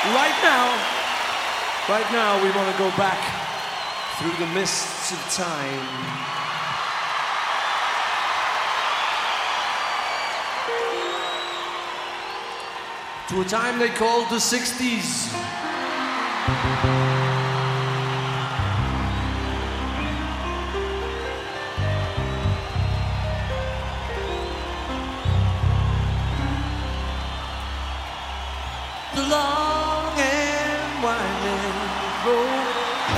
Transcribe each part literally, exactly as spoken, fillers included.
Right now, right now, we want to go back through the mists of time. To a time they called the sixties. The long and winding road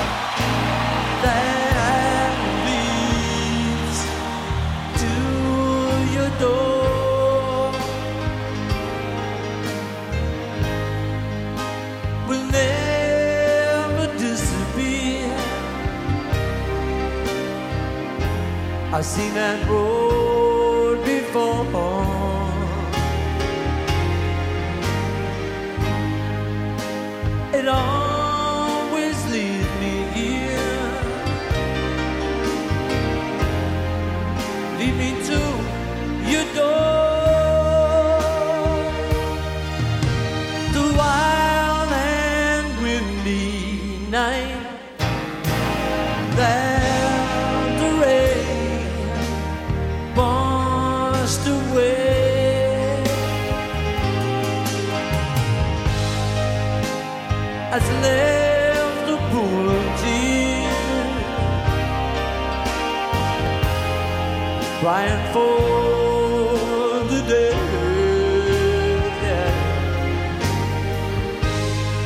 that leads to your door will never disappear. I've seen that road before. It always leads me here. Lead me to your door. The wild and windy night that the rain washed away. Has left a pool of tears, crying for